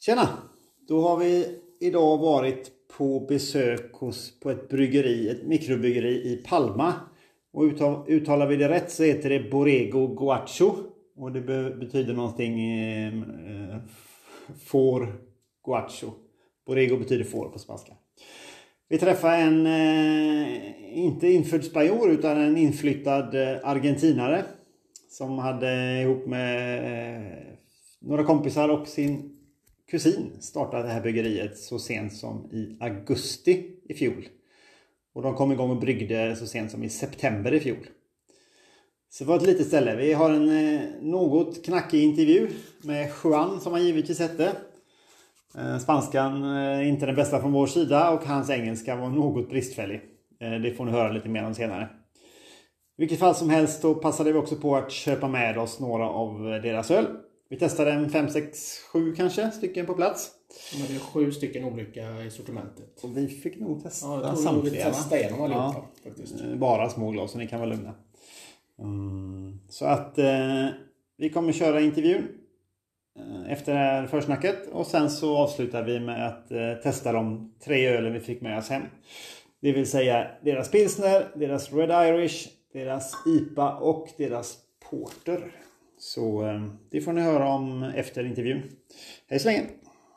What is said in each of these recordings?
Tjena! Då har vi idag varit på besök på ett bryggeri, ett mikrobryggeri i Palma. Och uttalar vi det rätt så heter det Borrego Gaucho. Och det betyder någonting får Gaucho. Borrego betyder får på spanska. Vi träffade en inte infödd spanjor utan en inflyttad argentinare. Som hade ihop med några kompisar och sin kusin startade det här bryggeriet så sent som i augusti i fjol. Och de kom igång och bryggde så sent som i september i fjol. Så det var ett litet ställe. Vi har en något knackig intervju med Juan som han givetvis hette. Spanskan inte den bästa från vår sida och hans engelska var något bristfällig. Det får ni höra lite mer om senare. I vilket fall som helst då passade vi också på att köpa med oss några av deras öl. Vi testade en 5, 6, 7 kanske stycken på plats. Men det är 7 stycken olika i sortimentet. Och vi fick nog testa samtliga. samtliga. Testa igenom allihopa, faktiskt. Bara små glas så ni kan vara lugna. Så att vi kommer köra intervjun efter det här försnacket. Och sen så avslutar vi med att testa de 3 ölen vi fick med oss hem. Det vill säga deras pilsner, deras Red Irish, deras IPA och deras Porter. Så det får ni höra om efter intervjun. Hej så länge!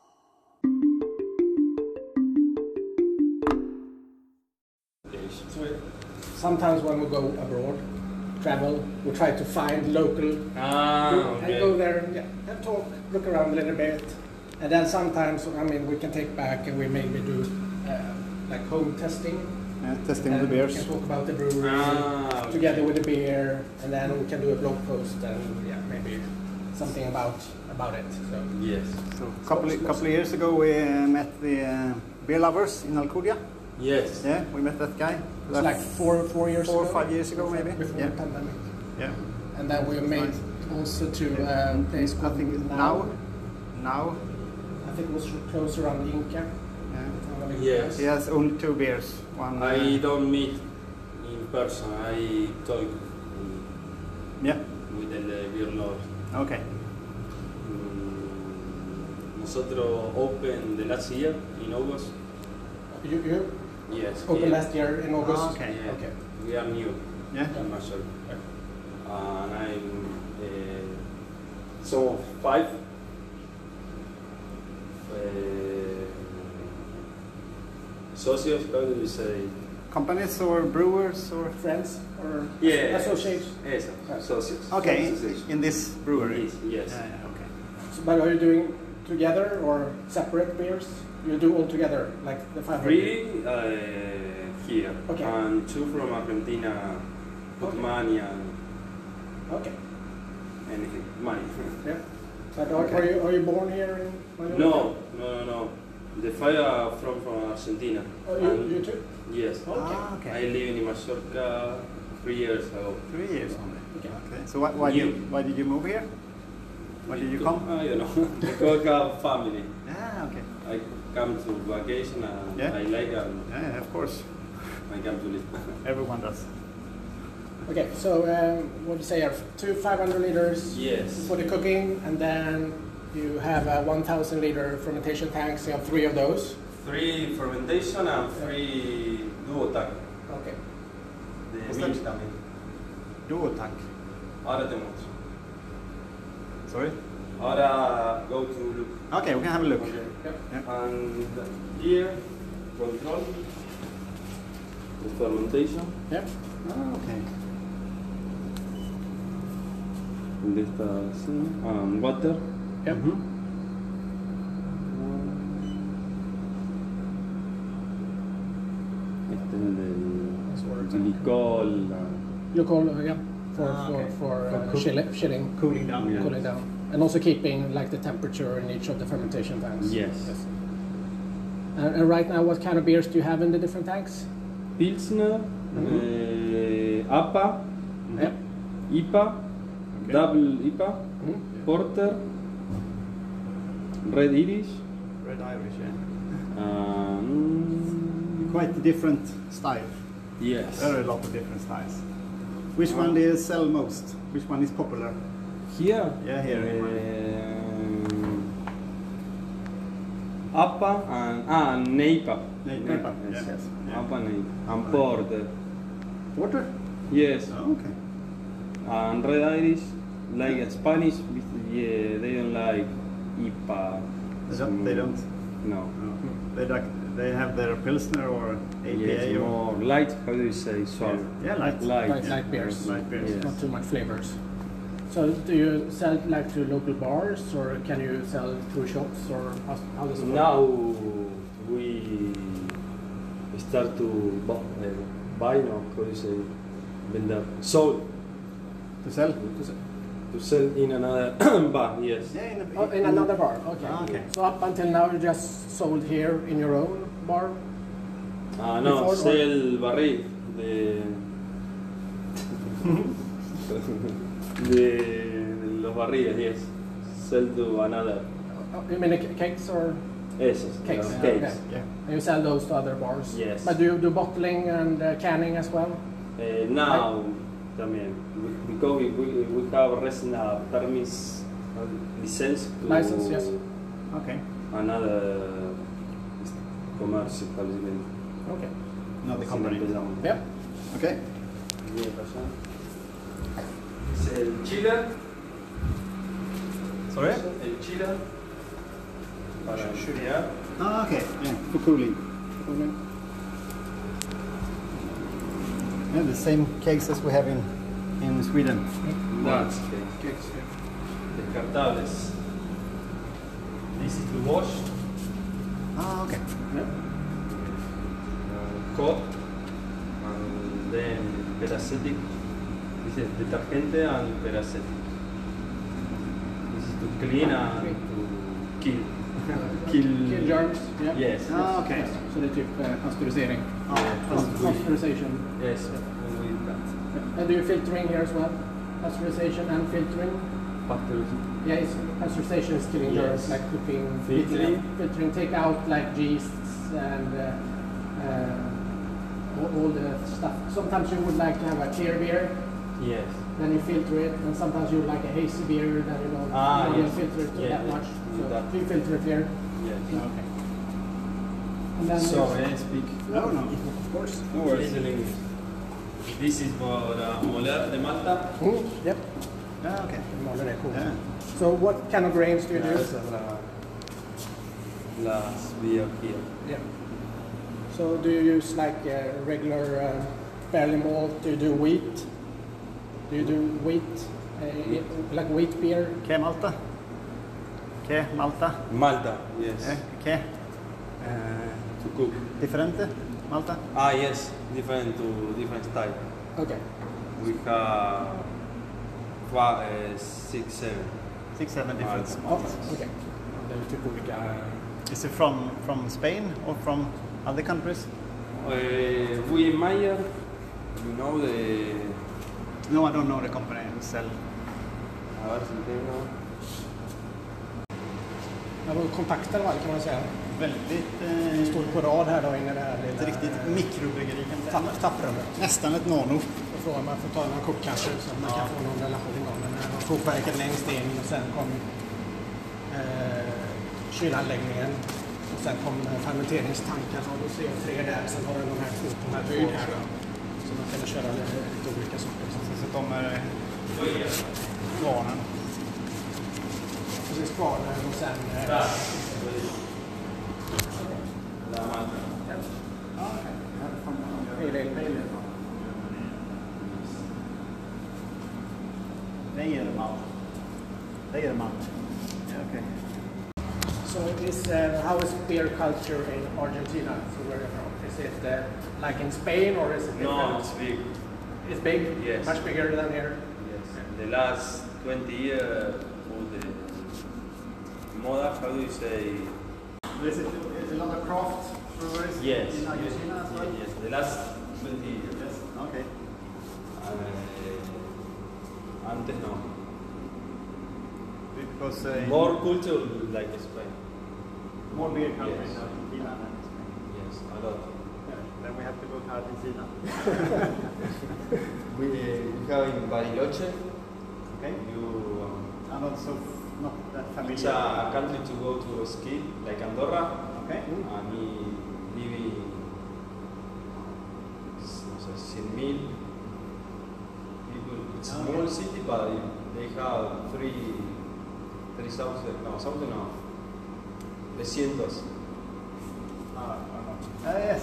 Sometimes when we go abroad, travel, we try to find local and go there and talk, look around a little bit. And then sometimes, we can take back and we maybe do like home testing. Testing of the beers. We can talk about the brewery together with the beer, and then we can do a blog post and maybe something about it. So yes. So a couple of years ago we met the beer lovers in Alcudia. Yes. Yeah, we met that guy. It's like 4 years ago. 4 or 5 years ago maybe. Before the pandemic. Yeah. And then we made also to a place called I think now. I think it was close around Inca. Yes. He has only 2 beers. One. I don't meet in person. I talk with the beer lord. Okay. Nosotros open the last year in August. You? Yes. Open last year in August. Okay. Yeah. Okay. We are new. Yeah. I'm not sure. And I'm so 5. Socios, how do you say? Companies or brewers or Friends or associates? Yes. Socios. Okay, Association. in this brewery. Yes. Okay. So, but are you doing together or separate beers? You do all together, like the 500? 3 here, Okay. and 2 from Argentina, Putmani, and Okay. anything, money. Yeah. But are you born here in Mallorca? No. The 5 are from Argentina. Oh, you too? Yes. Okay. I live in Mallorca 3 years ago. 3 years only. Okay. So why did you move here? Why did you come? I don't know. Because I have family. Okay. I come to vacation and I like it. Yeah, of course. I come to live. Everyone does. Okay, so what do you say? 2 500 liters Yes. for the cooking, and then you have 1,000 liter fermentation tanks. You have 3 of those. 3 fermentation and 3 duo tank. Okay. The beans coming. Duo tank. Ahora tenemos. Sorry? Ahora go to look. Okay, we can have a look. Okay. Yeah. And here, control the fermentation. Yeah. Okay. De esta water. Yep. Este es el glycol. You call for chilling, Cooling down. Yeah. cooling down, and also keeping like the temperature in each of the fermentation tanks. Yes. And right now, what kind of beers do you have in the different tanks? Pilsner, APA, Yep. IPA, double IPA, Porter, Red Irish. Red Irish, yeah. Quite different style. Yes. There are a lot of different styles. Which one do you sell most? Which one is popular? Here? Yeah, here. APA and NEIPA. Neighbor. Yes, Yeah. yes. Yeah. APA, NEIPA. And Porter. Porter? Yes. Oh, okay. And Red Irish, like Spanish, yeah, they don't like IPA. They don't. No. No. They have their Pilsner or APA Yes, or more light, how do you say, suave? yeah, light. Light beers. Light beers. Yes. Not too much flavors. So do you sell like to local bars, or can you sell through shops, or how does it work? Now we start to buy, no, how do you say, vender, sold, To sell? to sell in another bar, yes. Yeah, In another bar, okay. Okay. So up until now you just sold here in your own bar? No, Before or- sell barril, de los barriles, yes. Sell to another, You mean the cakes or esos, cakes? los Okay. cakes. Yeah. And you sell those to other bars? Yes. But do you do bottling and canning as well? Now, también, because we have recent permis license to License, yes. Okay. another commercial establishment. Okay. Not the company. Empezamos. Yeah. Okay. Bien, allá. Es el chiller. Sorry? El chiller. Para enfriar. Ah, okay. Yeah, for cooling. Yeah, the same kegs as we have in Sweden. Nuts, cakes. Descartables. This is to wash. Ah, okay. Coat. And then peracetic. This is detergente and peracetic. This is to clean and to kill. Kill germs? Yeah. Yes. Ah, okay. Så det är typ pasteurisering? Yes. Pasteurization. Yes, we do that. And do you filtering here as well? Pasteurization and filtering? Pasteurization. Yeah, pasteurization is killing Yes. germs, like cooking, Filtering. filtering, take out like yeasts and all the stuff. Sometimes you would like to have a clear beer, Yes. then you filter it, and sometimes you would like a hazy beer, then you don't, Ah, you don't yes. filter it Yeah, that yeah. much. Do So that. you filter it here. Yes. Okay. And then Sorry, I speak. No, no. of course. No worries. Little English. This is for moler de Malta. Yep. Ah, okay. Moler är cool. Yeah. So what kind of grains do you do? Esas las beer here. Yeah. So do you use like regular barley malt? Do you do wheat? Do you do wheat? Like wheat beer? Ke Malta? Ke Malta? Malta, yes. Ke? To cook. Differente? Malta? Ah, yes. Different to different style. Okay. We have 6, 7. 6, 7 different Oh, malts. okay. Det är typ olika... Is it from Spain or from other countries? We Mayer, you know the. No, I don't know the company who sell. A ver si tengo. Det var kontakter va, kan man säga. Väldigt... Det står på rad här då inne i det här ett riktigt mikrobryggeri kan man säga. tapprummet. Nästan ett nano. Då frågar man får ta några kort kanske så att man kan få någon relation då. Men det var kokverket längst in och sen kom kylanläggningen och sen kom fermenteringstankar och då ser jag 3 där. Sen har den de här två på den här byn här då. Så man kan köra lite olika sorter. Så kommer kvarnen. Precis kvarnen och sen... La Malta. Pale ale. Det är det malt. Det är det malt. Yeah, okay. So how is beer culture in Argentina? So where are you from? Is it like in Spain or is it different? No, it's big. It's big? Yes. Much bigger than here? Yes. The last 20 years, all the moda, how do you say? Is it a lot of craft breweries Yes. in Argentina as well? Yes, the last 20 years. Yes. Okay. Antes no. Because More culture like Spain. more beer countries Yes. in Argentina than in Spain. Yes, a lot. Yeah. Then we have to go to Argentina. We have in Bariloche. Okay. You And also not that familiar. It's a country to go to ski, like Andorra. Okay. And we live in 100,000 people. It's a small city, but they have 3,000, no, something no. 300. Yes.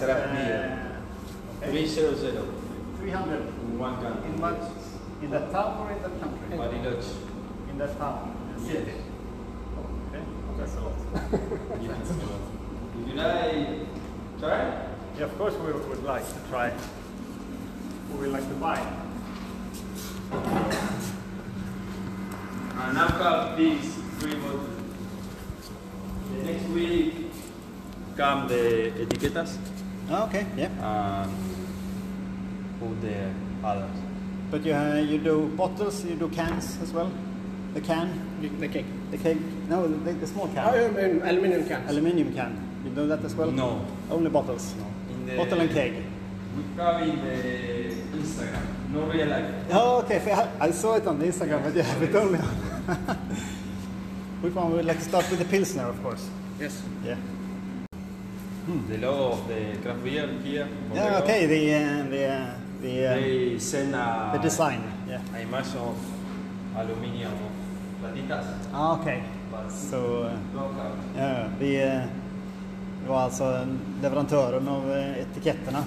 300. 300. In one country. In that town or in that country? Bariloche. In that town. Yes. Okay. That's a lot. Yes. Would you like try? Yeah, of course we would like to try. We would like to buy. And I've got these 3 bottles. The next week come the etiquetas Oh, okay, yeah. and put the others. But you do bottles, you do cans as well? The can? The cake. The keg? No, the small can. Aluminium cans. Aluminium can. You do that as well? No. Only bottles? No. In the, Bottle and keg? We have in the Instagram, no real life. Oh, okay. I saw it on the Instagram, but you have it only on. Which one would like to start with the Pilsner, of course? Yes. Yeah. The logo of the craft beer here. Yeah, okay. They send the design. Yeah. a image of aluminium of platitas. Ah, okay. But Så local. ja, vi var alltså leverantören av etiketterna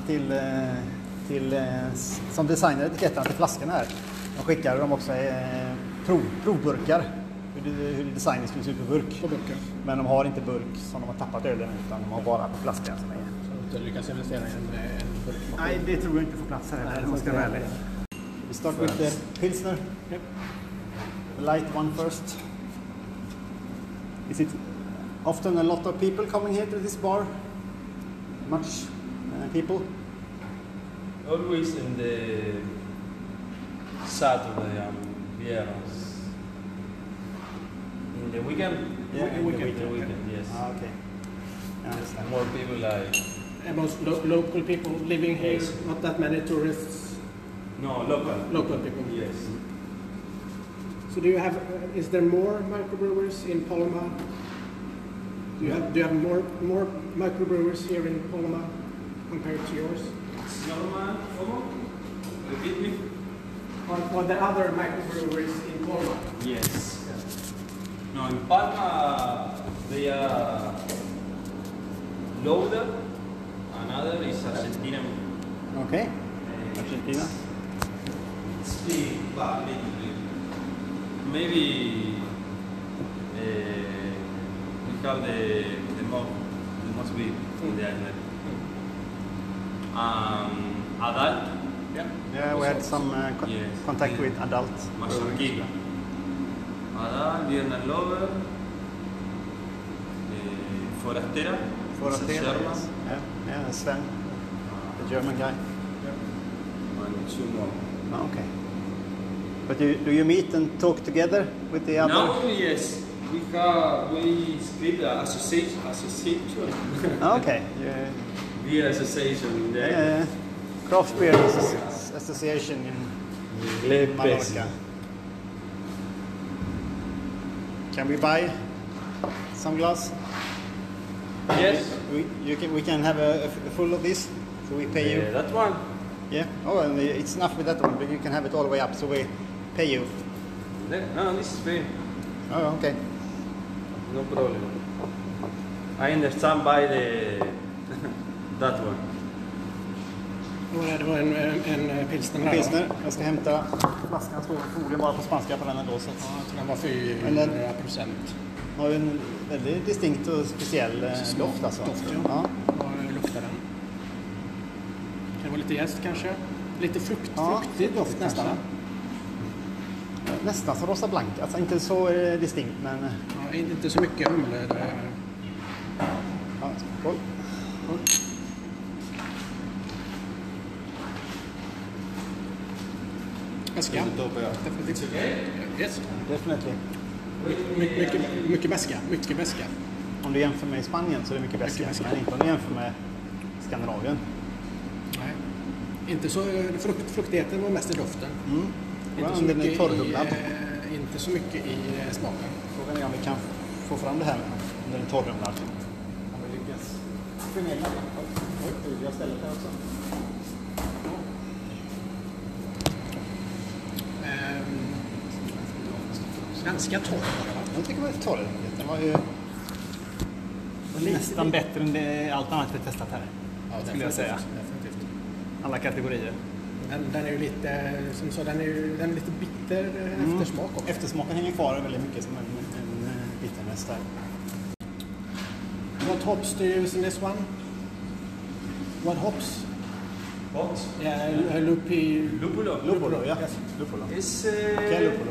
som designar etiketterna till flaskorna här. De skickade dem också provburkar. Hur designen skulle se ut på burk. Men de har inte burk som de har tappat ölen utan de har bara på flaskan som är. Så du lyckas investera i en burk? Nej, det tror jag inte får plats här. Vi start with the Pilsner. Yep. The light one first. Is it often a lot of people coming here to this bar? Much people? Always in the Saturday and viernes. In the weekend? Yeah, in the weekend, yes. Ah, okay. I understand. More people like... And most local people living here, Yes. not that many tourists. No, local. Local people. Yes. So do you have? Is there more microbrewers in Palma? Do you have more microbrewers here in Palma compared to yours? It's normal. ¿Cómo? Repeat me. Or the other microbrewers in Palma? Yes. No, in Palma they are loaded. Another is Argentina. Okay. Argentina. It's big, but little bit. Maybe we have the most big in the island. Adult. Yeah, we had some Yes. contact with adults. Mazorquilla. Adult, Viernes Lover. Forastera. Forastera, It's a Sherman. yes. Yeah, Sven, the German guy. And 2 more. Oh, okay. But do you meet and talk together with the other? Now, yes, we split the association. Oh, okay. Yeah. Beer association there. Craft Beer Association in Mallorca. Can we buy some glass? Yes. We can have a full of this, so we pay you. That one. Yeah. Oh, and it's enough with that one, but you can have it all the way up, so we pay you. No, this is free. Oh, okay. No problem. I understand by the that one. Det var en pilsner här. Pilsner. Jag ska hämta flaskan, står förmodligen bara på spanska på den ändå. Så Ja, jag tror den var 4%. har ju en väldigt distinkt och speciell doft alltså. Doft, ja. Och luktar den. Kan det vara lite jäst kanske? Lite fruktig doft nästan. Nästan som Rosa Blanca, alltså inte så distinkt men... Ja, inte så mycket humle. Ja, skål. Beska. Definitivt. Yes. Definitely. Mycket beska. Mycket beska. Om du jämför med Spanien så är det mycket beska. Men inte om du jämför med Skandinavien. Nej. Inte så fruktigheten var mest i doften. Mm. Inte så den är mycket torrhumlad. inte inte så mycket i smaken. Frågan är om vi kan få fram det här under en torrumlad. Om vi lyckas förmedla det. Oj, jag ställer det här också. Ganska torr. Jag tycker det var torr. Den var ju nästan bättre än allt annat vi testat här. Ja, skulle jag säga. Definitivt. Alla kategorier. Den är ju lite, som så, den är lite bitter eftersmak också. Eftersmaken hänger kvar väldigt mycket som en bitterness där. What hops do you use in this one? What hops? What? Yeah, Lupulo. Lupulo, ja. Yes. Lupulo. Es ¿Qué lupulo?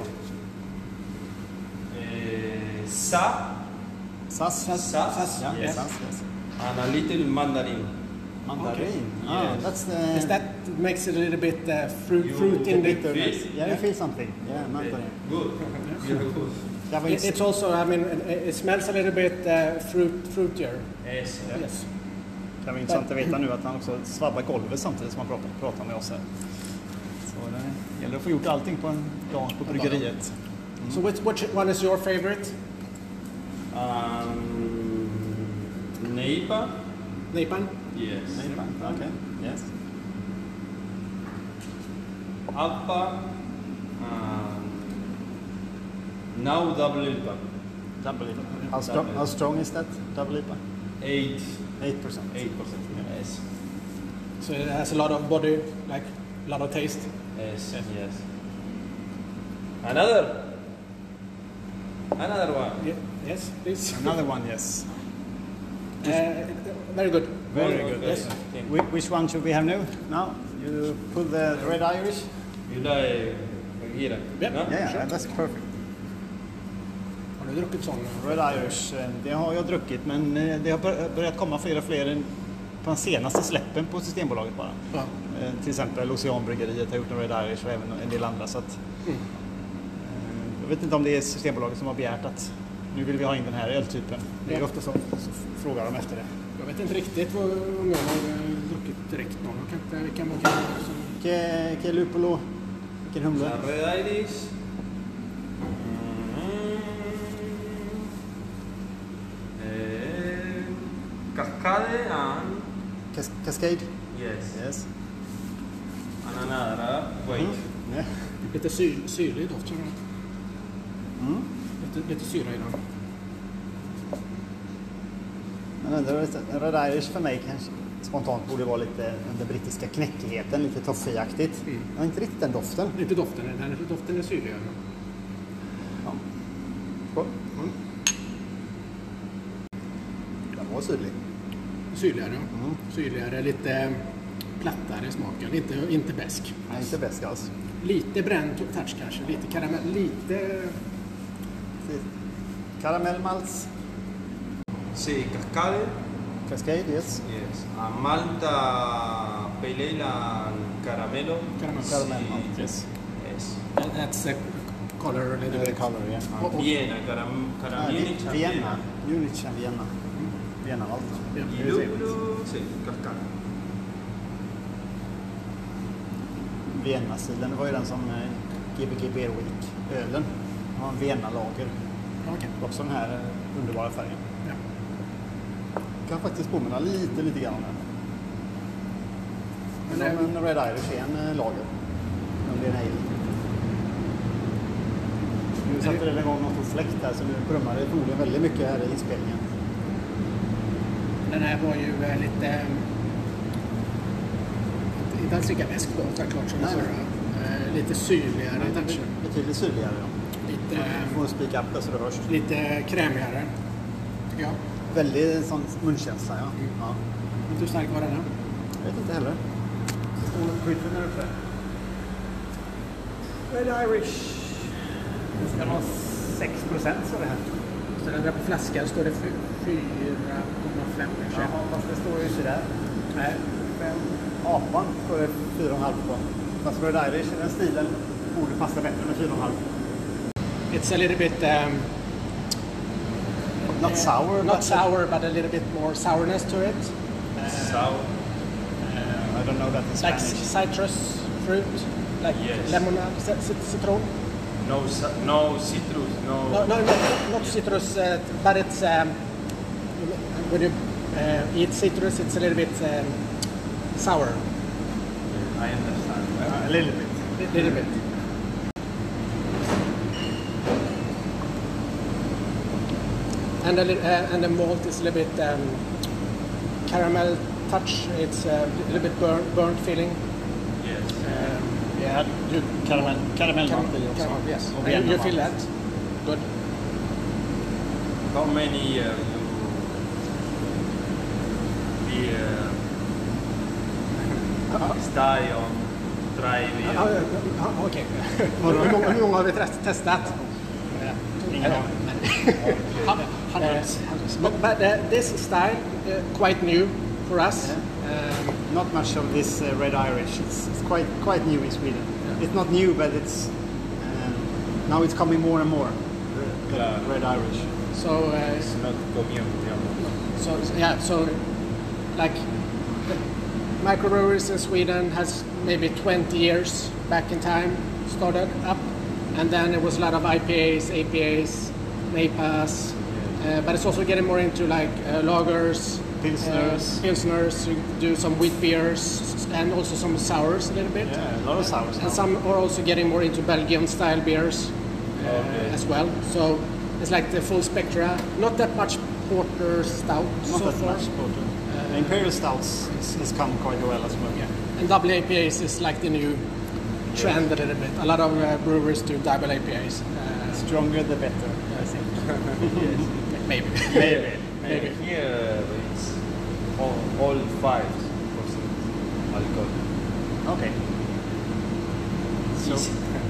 Sas. Yeah, Yes. Sas, yes. And a little mandarin. Mandarin. Okay. Ah, Yes. that's the... Is that makes it a little bit fruit in the... bitterness. feel? Yeah, you feel something. Yeah, mandarin. Good. You're good. That was It's also, I mean, it smells a little bit fruitier. Yes. Yes. Det var intressant att veta nu att han också svabbar golvet samtidigt som han pratar med oss här. Så det gäller att få gjort allting på en dag på bryggeriet. So which one is your favorite? Neipa. Neipan? Yes. Okay, yes. Alpa. Now double IPA. Double IPA. How strong is that double IPA? 8%. 8%. 8%. Yes. So it has a lot of body, like a lot of taste. Yes. Another one. Yes, please. Another one, yes. Very good. Very good. Yes. Which one should we have now? You put the Red Irish? You like Gira? Yep. No? Yeah, Sure. that's perfect. Har du druckit sån? Red Irish, det har jag druckit, men det har börjat komma fler på den senaste släppen på Systembolaget bara. Ja. Till exempel Oceanbryggeriet har gjort en Red Irish och även en del andra. Så att, jag vet inte om det är Systembolaget som har begärt att nu vill vi ha in den här öltypen. Det är ofta så frågar de efter det. Jag vet inte riktigt om jag har druckit direkt någon. Jag kan inte, vilken Che Lupulo, vilken humle? La Red Irish. Cascade and Cascade? yes. And another wait. Yeah. Lite syrlig doft, känner jag. Lite syra i den. Men Red Irish för mig kanske spontant borde vara lite den brittiska knäckigheten, lite toffeeaktigt. Jag har inte riktigt den doften. Lite doften, doften är syrligare. Ja. Skål. Den var syrlig. Syrligare, syrligare, lite plattare i smaken, inte besk. Nej, inte besk alls. Lite bränd touch kanske, lite karamell, lite... Karamellmalts. Sí, Cascade. Cascade, yes. Yes. A Malta Pale Ale and Caramelo. Caramel malt, yes. Yes. That's the color a little bit. Color, yeah. And Vienna, Caramelic and Vienna. Munich and Vienna. Vienna malt. Yeah. Y lúpulo, sí, Cascade. Vienna-stilen, det var ju den som Gbg Beer Week, ölen. Den har en Vienna-lager. Okay. Också den här underbara färgen. Ja. Kan faktiskt påminna lite grann om den. Men en Red Irish är en lager. Om det är en ale. Nu satte det igång någon fläkt här så nu brummar det troligen väldigt mycket här i inspelningen. Den här var ju lite... Inte alls lika besk då, såklart som den förra. Lite syrligare i touchen. Betydligt syrligare, ja. Lite... Du får speak up där så det hörs. Lite krämigare, tycker jag. Väldigt sån munkänsla, ja. Ja. Vet du hur stark var den här? Jag vet inte heller. Skiten är uppe. Red Irish. Det ska vara 6% så det här. Så den där på flaskan står det 4,5 kanske. Ja, fast det står ju sådär. Nej, apan står det 4,5 på. Fast Red Irish i den stilen borde passa bättre med 4,5. It's a little bit... Not sour, not sour, but a little bit more sourness to it. Sour. I don't know that in Like Spanish. citrus fruit, like Yes. lemon, citron. No citrus, No, not citrus, but it's when you eat citrus, it's a little bit sour. I understand. A little bit. Little bit. And the malt is a little bit caramel touch. It's a little bit burnt feeling. Yes. Yeah, caramel Caramel, yes. You feel that? Good. How many years you stay on dry beer? Okej. Hur många har vi testat? Ingen aning. Hundreds. But this style quite new for us. Not much of this Red Irish. It's quite new in Sweden. Yeah. It's not new, but it's now it's coming more and more. The Red Irish. So It's not commune, so like the microbreweries in Sweden has maybe 20 years back in time started up, and then it was a lot of IPAs, APAs, NAPAs, but it's also getting more into like lagers, pilsners. You do some wheat beers and also some sours a little bit. Yeah, a lot of sours. And some are also getting more into Belgian style beers as well. So it's like the full spectra. Not that much porter stout Not so that far. much porter. Imperial stouts has come quite well as well. Yeah. And double APAs is like the new trend a little bit. A lot of breweries do double APAs. Stronger the better, I think. Yes. Maybe. Maybe. Here it's all 5% alcohol. Okay. So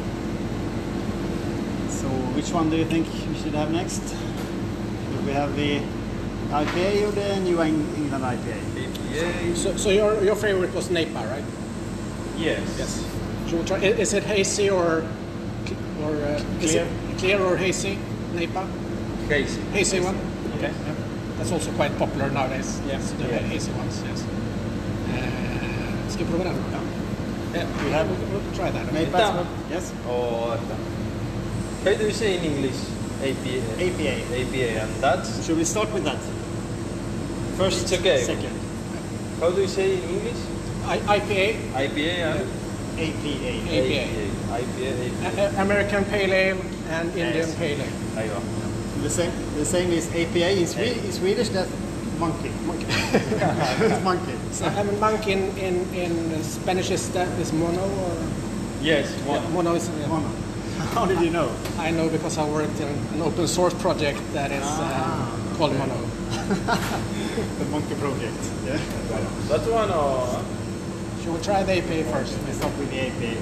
which one do you think we should have next? Do we have the IPA or the New England IPA? APA. So your favorite was NAPA, right? Yes. Should we try? Is it hazy or is Clear. it clear or hazy? NAPA? Hazy. Hazy one. Okay. That's also quite popular nowadays. Yes. The hazy ones. Yes. Ska vi prova den? Yeah. We have We'll try that. NAPA as well. Yes. Or how do you say in English? APA. APA. APA, and that's Should we start with that? First, It's okay. second. how do you say in English? IPA. IPA and APA. APA. IPA. American Pale Ale and Indian Yes. Pale Ale. Ahí va. The same is APA in Swedish. That's monkey. It's monkey. So, I mean, monk in Spanish is mono or Yes, one. mono is. Mono. How did you know? I know because I worked in an open source project that is called Mono. The monkey project. Yeah. That one or Should we try the APA first? Let's start with the APA.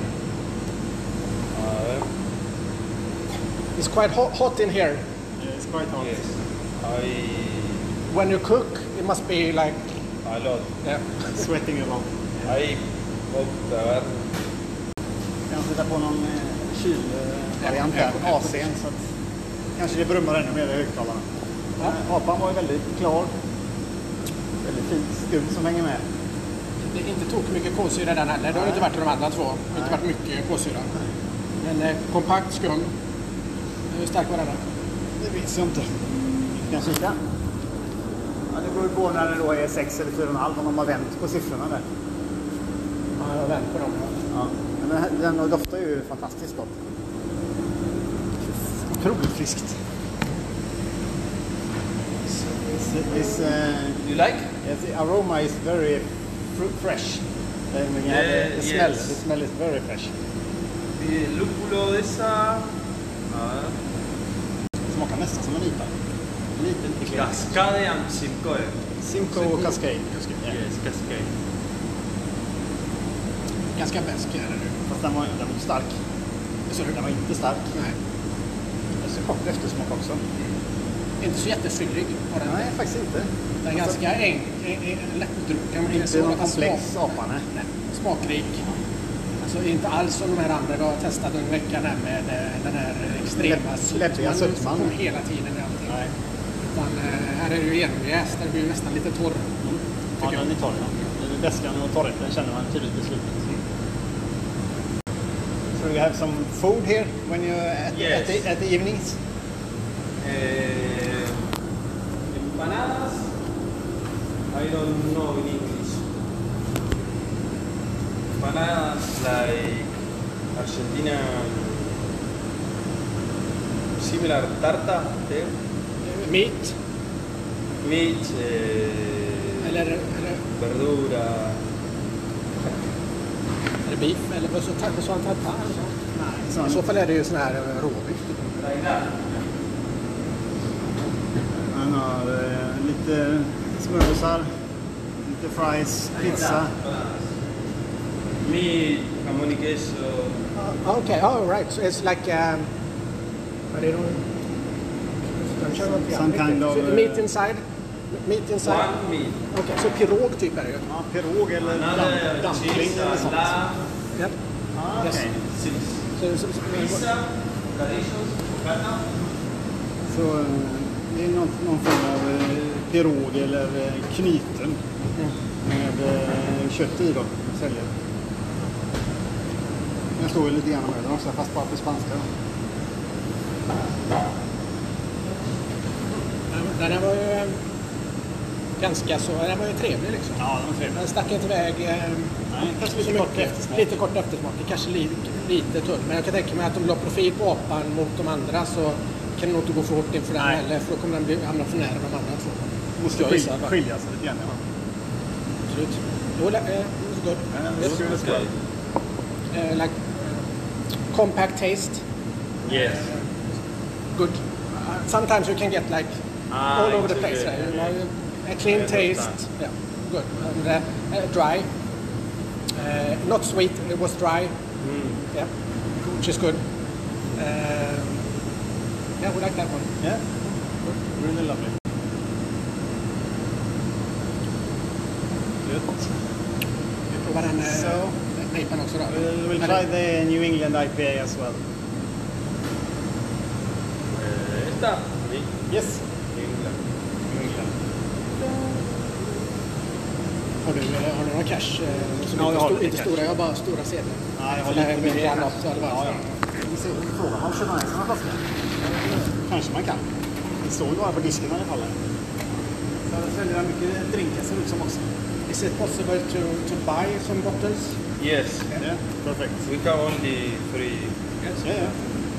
It's quite hot in here. Yeah, it's quite hot. yes. When you cook, it must be like A lot. Sweating a lot. Och där. Kan sätta på någon kylvariant här på AC'n så att kanske det brummar ännu mer i högtalarna. Apan var ju väldigt klar. Väldigt fint skum som hänger med. det är inte tok mycket kolsyra den heller. Det har ju inte varit i de andra två. Det har inte varit mycket kolsyra. Men kompakt skum. Hur stark var den då? Det vet jag inte. Kan jag kika? Ja, det beror på när det då är 6 eller 4,5 om de har vänt på siffrorna där. Ja, jag har vänt på dem. Ja. Men den doftar ju fantastiskt gott. Otroligt friskt. This, You like? yes, the aroma is very fresh. The smell, yes. the smell is very fresh. Lúpulo de esa. Det smakar nästan som en IPA. Lite Cascade and Simcoe. Simcoe och Cascade. Yes, Cascade. Ganska besk är det nu. Fast den var stark. Den var inte stark. Nej. Det är så kort eftersmak också. Inte så jättefyllig på den. Nej, faktiskt inte. Den är ganska lättdrucken. Inte någon komplex apa, nej. Smakrik. Alltså inte alls som de här andra vi har testat under veckan här med den här extrema läppiga sötman. som hela tiden i allting. Nej. Utan här är det ju genomjäst. Den blir ju nästan lite torr. Ja, den är torr. Ja. Väskan och torrheten känner man tydligt i slutet. So you have some food here when you at the evenings? Empanadas. I don't know in English. Empanadas like Argentina, similar tarta there. Meat. Eller Verdura. Eller beef, eller vad sånt tartar. Nej, I så fall är det ju sån här råbiff. Like that. Han har lite smörgåsar, lite fries, pizza. Meat, jamón y queso. Okay, oh right. So it's like Some kind of meat inside. Meat inside. One meat. Okay, så pirog typ är det ju. Ja, pirog eller dumpling cheese, eller sånt. lamb, Yep. Ah, Yes. okej. cheese. Pizza, bocadillos, bocata. Så det är någon form av pirog eller knyten med kött i då, säljer. Den står ju lite grann med den också, fast bara på spanska då. Den här var ju ganska så, den var ju trevlig liksom. Ja, den var trevlig. Den stack inte iväg kanske lite så kort mycket. eftersmak. Lite kort eftersmak, kanske lite tunn. Men jag kan tänka mig att om du la profil på apan mot de andra så kan du nog inte gå för hårt inför den heller. För då kommer den hamna för nära de andra två. Måste skilja sig lite grann. Ja. Absolut. Jo, good. Yes, Okay. Like compact taste. Yes. Good. Sometimes you can get like all over the place. okay. Right? You know, a clean taste. Yeah, good. And dry. Not sweet. It was dry. Yeah, which is good. Yeah, we like that one. Yeah, really lovely. Good. Vi provar den So, nejpan också då. we'll try the New England IPA as well. Esta. Yes. England. New England. Har du några cash? Som Ja, jag har lite inte cash. stora, jag har bara stora sedlar. Ja, jag har Så det här lite är mer. bra så hade det varit. Vi ser frågan om köpa med sig några flaskor. Kanske man kan. Det står ju bara på disken i alla fall. Så säljer jag mycket drinkar ser ut som också. Is it possible to buy some bottles? Yes. Yeah, perfect. We have only 3. Yes. Ja, ja.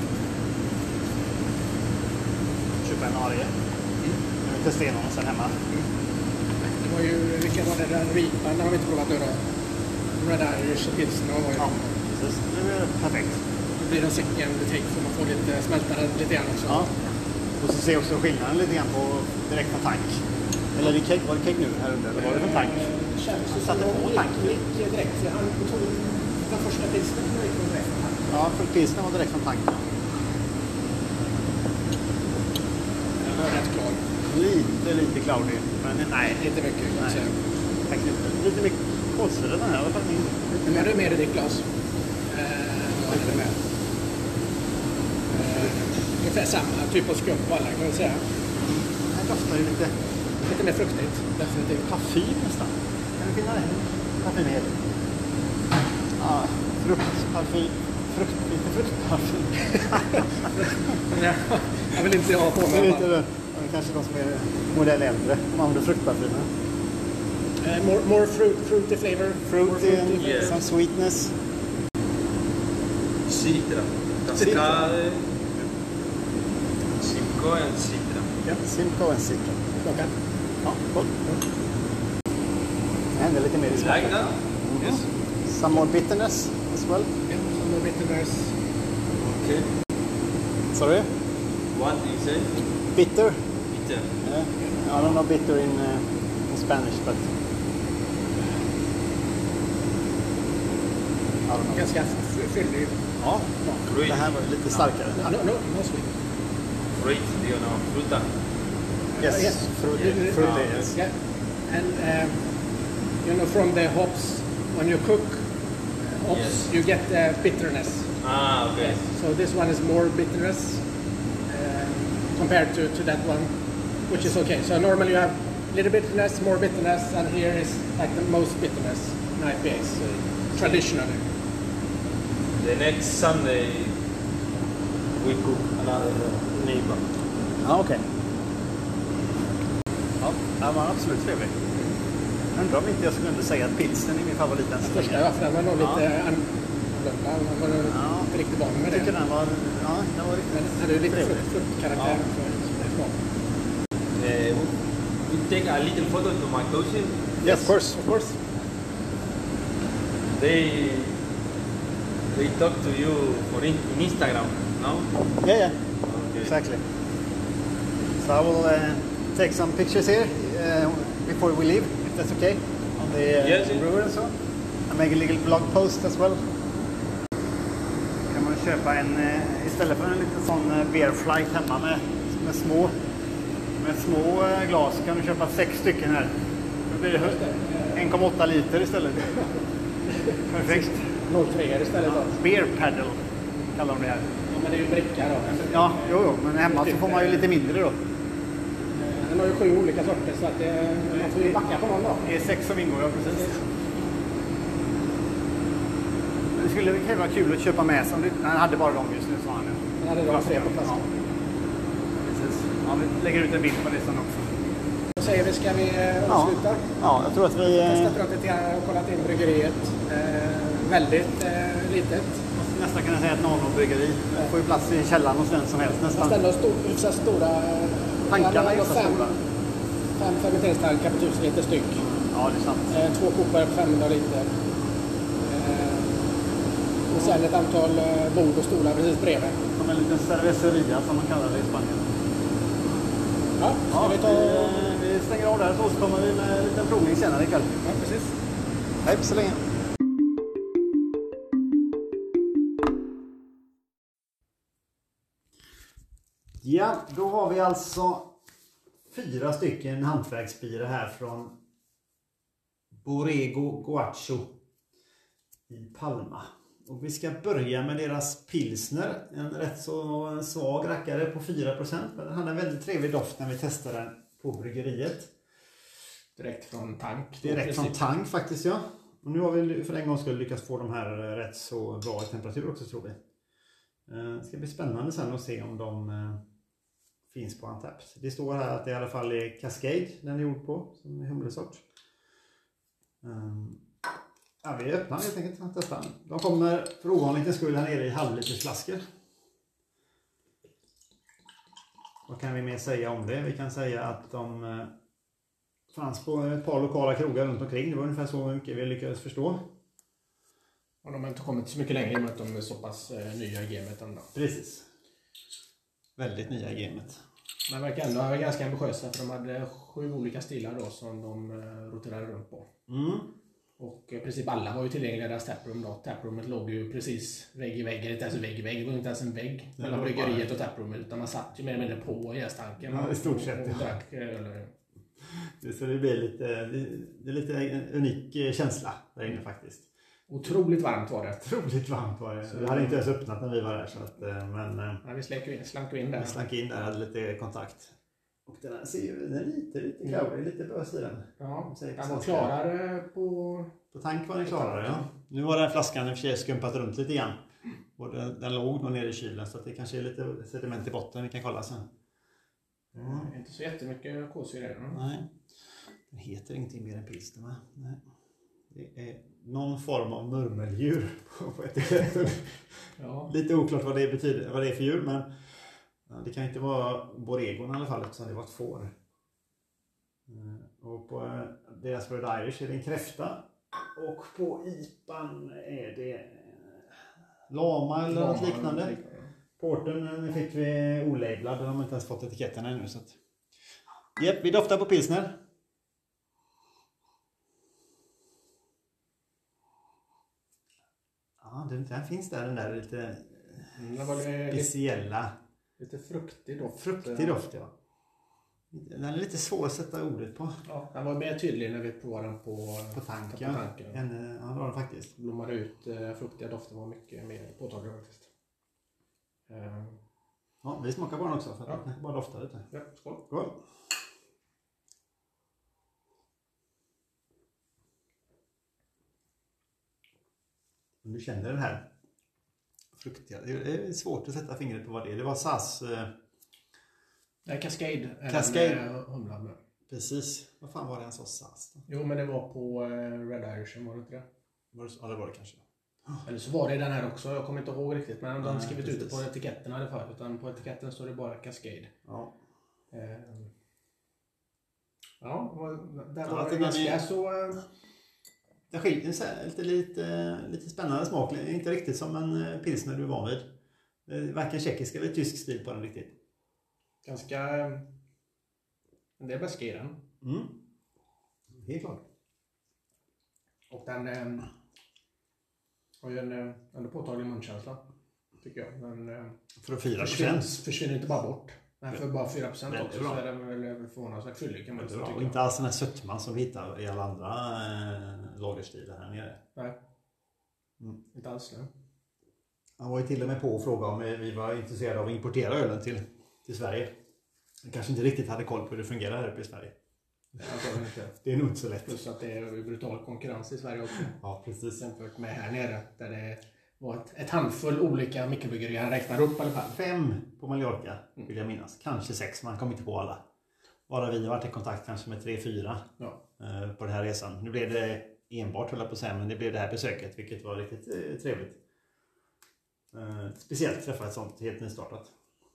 Köpa en Arie. Jag testa igenom och sen hemma. Det var ju, vilka var det där ripan? Den har vi inte provat nu då. Red Irish och pilsner var ju... Ja, precis. Det blir perfekt. Då blir det en second take för man får lite smälta den lite grann också. Ja. Och så ser jag också skillnaden lite grann på direkt från tank. Eller var det keg nu här under? Eller var det från tank? Känns ju Satte som på de tanken. gick direkt. Han tog den första pilsnern som gick från direkt från tanken. Ja, för pilsner var direkt från tanken. Den var rätt klar. Lite cloudy. Men nej, Inte mycket kan jag säga. faktiskt inte. Lite mycket kolsyra den här i alla fall. Men är du med i ditt glas? Vad är det med? Ungefär samma typ av skum på alla kan man säga. Den här doftar ju lite Lite mer fruktigt, definitivt. parfym nästan. Kan du finna det? Parfym är det. Ja, fruktparfym. Lite fruktparfym. Jag vill inte ha på Det är mig. lite det. Kanske de som är modell äldre. De använder fruktparfymer. More fruity flavor. More Fruity and Yes. some sweetness. Citra. Cascade. Simcoe and Citra. Simcoe and Citra. Smaka. Ja, gott. Det händer lite mer i You smaken. like that? Yes. Some more bitterness as well. Yeah, some more bitterness. Okay. Sorry? What do you say? Bitter? Bitter. I don't know bitter in Spanish, but I don't know. Ganska fyllig. Ja, Fruit. det här var lite starkare. No sweet. Fruit, do you know? Fruta. Yes, fruity, yes. Yeah. And you know, from the hops, when you cook hops, Yes. you get bitterness. Ah, okay. So this one is more bitterness compared to that one, which is okay. So normally you have a little bitterness, more bitterness, and here is like the most bitterness in IPAs, traditionally. the next Sunday we cook another neighbor. Ja, okej. Ja, den var absolut trevlig. Undrar om inte jag skulle säga att pilsen är min favorit än så länge. Första varför den var nog lite annorlunda. Man var inte riktigt van med det. Jag tycker den var riktigt. Men den hade ju lite fruktkaraktär för smak. We take a little photo to my cousin. Yes, of course. They talk to you for in Instagram, no? Yeah. Okay. Exactly. So I will take some pictures here before we leave, if that's okay, on the Yes. brewer and so. I make a little blog post as well. Kan man köpa en istället för en liten sån beer flight hemma med små glas, kan du köpa 6 stycken här. Då blir det 1,8 liter istället. Perfekt. 0,3 istället då. Beer paddle kallar de det här. Ja, men det är ju bricka då. Ja, jo, men hemma så får man ju lite mindre då. Den har ju 7 olika sorter så att man får ju backa på någon då. Det är 6 som ingår, ja precis. Det skulle vara kul att köpa med sig. Han hade bara dem just nu, sa han. Den hade de 3 på flaskan. Ja. Precis. Ja, vi lägger ut en bild på det sen också. Då säger vi, ska vi avsluta? Ja, jag tror att vi... Testat runt lite grann och kollat in bryggeriet. Väldigt litet. Nästan kan jag säga ett nano-bryggeri. Det får ju plats i källaren hos vem som helst nästan. Fast ändå hyfsat stora... Tankarna är så stora. 5 fermenteringstankar på 1000 liter styck. Ja, det är sant. 2 kopare på 500 liter. Och sen ett antal bord och stolar precis bredvid. Som en liten cerveceria som man kallar det i Spanien. Ja, ska vi ta... Vi stänger av där så återkommer vi med en liten provning senare ikväll. Ja, precis. Hej så länge. Ja, då har vi alltså 4 stycken hantverksbilar här från Borrego Gaucho i Palma. Och vi ska börja med deras pilsner. En rätt så svag rackare på 4%. Men den hade en väldigt trevlig doft när vi testade den på bryggeriet. Direkt från tank. Direkt från tank faktiskt, ja. Och nu har vi för en gång skulle lyckats få de här rätt så bra i temperatur också, tror vi. Det ska bli spännande sen att se om de finns på Untapped. Det står här att det i alla fall är Cascade den är gjord på, som är humlesort. Ja, vi öppnar helt enkelt att testa. De kommer för ovanlighetens skull här nere i halvlitersflaskor. Vad kan vi mer säga om det? Vi kan säga att de fanns på ett par lokala krogar runt omkring. Det var ungefär så mycket vi lyckades förstå. Och de har inte kommit så mycket längre i och med att de är så pass nya i gamet ändå. Precis. Väldigt nya i gamet. Men verkar ändå vara ganska ambitiösa för de hade 7 olika stilar då som de roterade runt på. Och i princip alla var ju tillgängliga i deras taproom då. Taproomet låg ju precis vägg i vägg, eller inte ens vägg i vägg. Det var inte ens en vägg mellan bryggeriet och taproomet, utan man satt ju mer eller mindre på jästanken. Ja, i stort sett. Och drack öl. Så det blir lite unik känsla där inne faktiskt. Otroligt varmt var det. Otroligt varmt var det. Vi hade inte ens öppnat när vi var där. Så att, men, ja, vi slank in där. Vi slank in där, hade lite kontakt. Och den här ser ju den är lite klarare, lite bös i den. Ja, den var klarare på tank var den klarare, ja. Nu har den flaskan i och för sig skumpat runt lite grann. Och den låg nog nere i kylen så att det kanske är lite sediment i botten, vi kan kolla sen. Inte så jättemycket kolsyra i den. Nej, den heter ingenting mer än pilsner, va? Nej. Det är någon form av murmeldjur på etiketten. Ja. Lite oklart vad det betyder, vad det är för djur, men det kan inte vara Borregon i alla fall, utan det var ett får. Och på deras Red Irish är det en kräfta. Och på IPAn är det lama eller något liknande. Porten fick vi olabelad, de har inte ens fått etiketten ännu. Så att... Japp, vi doftar på pilsner. Ja, den finns där, den där lite speciella. Lite fruktig doft. Fruktig doft, ja. Den är lite svår att sätta ordet på. Ja, den var mer tydlig när vi provade den på tanken. Ja, det var den faktiskt. Blommade ut, fruktiga doften var mycket mer påtaglig faktiskt. Ja, vi smakar på den också för att den bara doftar lite. Ja, skål. Skål. Du känner den här fruktiga. Det är svårt att sätta fingret på vad det är. Det var SAS... Nej, Cascade. Cascade. Humlan. Precis. Vad fan var det han sa, SAS då? Jo, men det var på Red Irish, var det inte det? Ja, det var det kanske. Eller så var det den här också, jag kommer inte ihåg riktigt. Men de har skrivit ut det på etiketten i alla fall. Utan på etiketten står det bara Cascade. Ja. Där var det ganska så... Det skiljer sig lite spännande smak. Inte riktigt som en pilsner du är van vid. Varken tjeckisk eller tysk stil på den riktigt. Ganska... Det är bäst i den. Helt klart. Och den har ju en påtaglig munkänsla, tycker jag. Den för 4%. Försvinner inte bara bort. Men för bara 4% också bra. så är den väl förvånansvärt fyllig, kan man tycka. Och inte alls den här sötman som vi hittar i alla andra lagerstilar här nere. Nej, inte alls det. Han var ju till och med på att fråga om vi var intresserade av att importera ölen till Sverige. Jag kanske inte riktigt hade koll på hur det fungerar här uppe i Sverige. Det är nog inte så lätt. Plus att det är brutal konkurrens i Sverige också. Ja, precis. Jämfört med här nere där det var ett handfull olika mikrobryggerier han räknar upp i alla fall. 5 på Mallorca vill jag minnas. Kanske 6, man kommer inte på alla. Bara vi har varit i kontakt kanske med 3-4 på den här resan. Nu blev det enbart, höll jag på att säga, men det blev det här besöket, vilket var riktigt trevligt. Speciellt träffa ett sånt helt nystartat.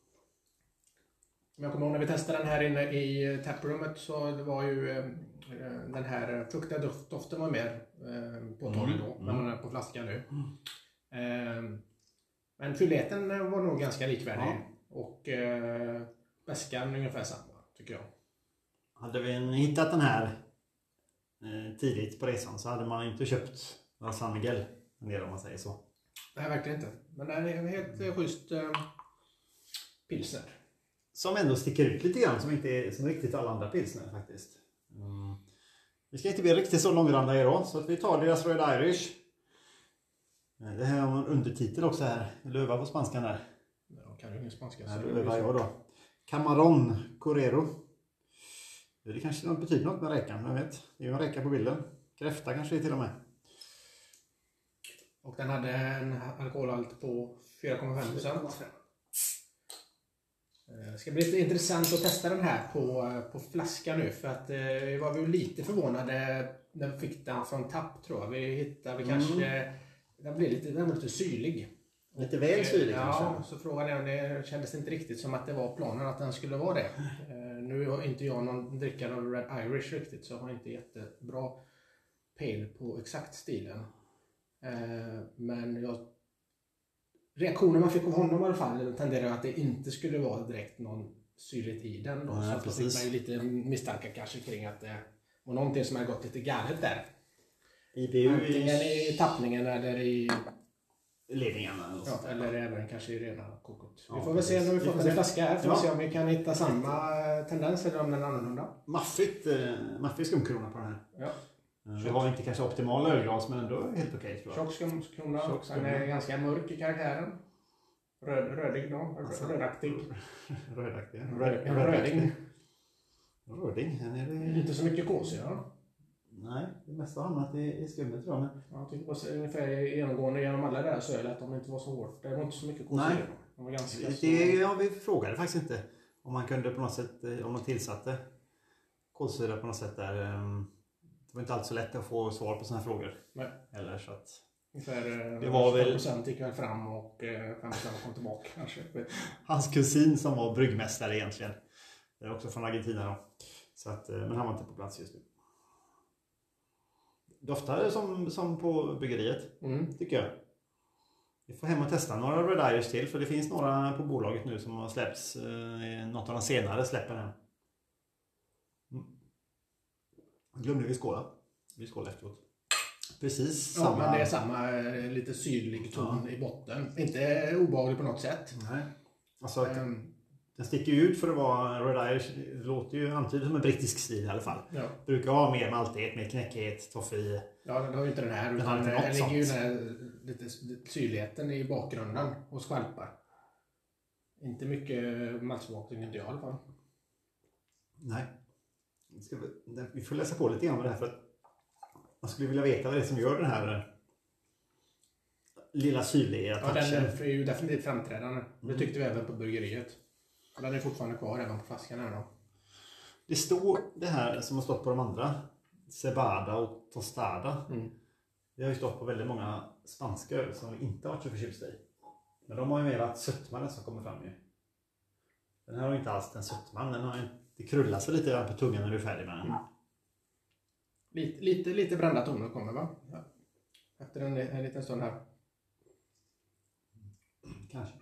Jag kommer ihåg när vi testade den här inne i taprummet, så det var ju den här fruktiga doften var mer påtaglig då, när man är på flaskan nu. Men fyllheten var nog ganska likvärdig och väskan ungefär samma, tycker jag. Hade vi hittat den här tidigt på resan så hade man inte köpt San Miguel en del, om man säger så. Nej, verkligen inte. Men det är en helt schysst pilsner. Som ändå sticker ut lite grann, som inte är som riktigt alla andra pilsner faktiskt. Vi ska inte bli riktigt så långrandiga idag, så att vi tar deras Red Irish. Det här har en undertitel också här. Jag övar på spanskan där. Ja, kan ju ingen spanska. Ja, då övar jag då. Camarón Correro. Det kanske betyder något med räkan, vem vet. Det är ju en räka på bilden. Kräfta kanske det till och med. Och den hade en alkoholhalt på 4,5%. Det ska bli lite intressant att testa den här på flaska nu, för att vi var ju lite förvånade när vi fick den från tapp, tror jag. Vi hittade kanske, den var lite syrlig. Lite väl syrlig kanske. Ja, så frågade jag om det kändes inte riktigt som att det var planen att den skulle vara det. Nu har inte jag någon drickare av Red Irish riktigt, så jag har inte jättebra pejl på exakt stilen. Men reaktionen man fick av honom i alla fall tenderar att det inte skulle vara direkt någon syrligt i den då. Ja, så fick man ju lite misstankar kanske kring att det var någonting som hade gått lite galet där. Antingen i tappningen eller i ledningarna. Ja, eller även kanske i rena kokot. Vi får väl se när vi får en flaska här. Får vi se om vi kan hitta samma tendens eller om den är annorlunda. Maffig skumkrona på den här. Ja. Det var inte kanske optimal ölglas, men ändå helt okej, tror jag. Tjock skumkrona. Den är ganska mörk i karaktären. Rödig då. Rödaktig. Rödaktig. Röding. Röding. Inte så mycket kolsyra. Nej, det mesta har hamnat i skummet, tror jag. Men... Jag tycker det var ungefär genomgående genom alla där så att de inte var så hårt. Det var inte så mycket kolsyra. De var ganska vi frågade faktiskt inte om man kunde på något sätt, om man tillsatte kolsyra på något sätt där. Det var inte alltid så lätt att få svar på sådana här frågor. Nej. Eller så att... Ungefär det var väl 5% gick väl fram och 5% kom tillbaka kanske. Hans kusin som var bryggmästare egentligen. Det är också från Argentina då. Så att, men han var inte på plats just nu. Doftar som på bryggeriet, tycker jag. Vi får hem och testa några Red Irish till, för det finns några på bolaget nu som har släppts. Något av de senare släpper den. Glömde vi skåla. Vi skålar efteråt. Precis samma. Men det är samma lite syrlig ton i botten. Inte obehaglig på något sätt. Nej. Alltså den sticker ju ut för att vara Red Irish. Det låter ju antydigt som en brittisk stil i alla fall. Ja. Brukar ha mer maltighet, mer knäckighet, toffee. Ja, den har ju inte den här. Utan den ligger ju där lite syrligheten i bakgrunden och skvalpar. Inte mycket maltsmakning, inte jag i alla fall. Nej. Vi får läsa på lite grann med det här, för att man skulle vilja veta vad det är som gör den här lilla syrliga Ja, den touchen. är ju definitivt framträdande. Det tyckte vi även på bryggeriet. Den är fortfarande kvar även på flaskan här då. Det står det här som har stått på de andra. Cebada och tostada. Det har ju stått på väldigt många spanska öl som vi inte har varit så förtjusta i. Men de har ju mer varit sötman som kommer fram ju. Den här har ju inte alls den sötman. Den har ju, det krullar sig lite på tungan när du är färdig med den. Lite brända toner kommer va? Ja. Efter en liten stund här. Kanske.